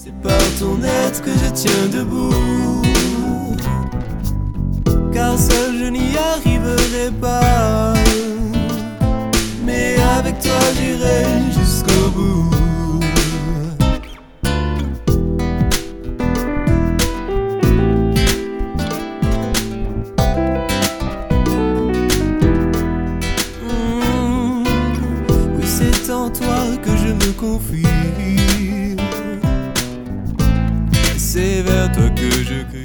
C'est par ton aide que je tiens debout, car seul je n'y arriverai pas. Mais avec toi j'irai jusqu'au bout. Oui, c'est en toi que je me confie. C'est vers toi que je crie.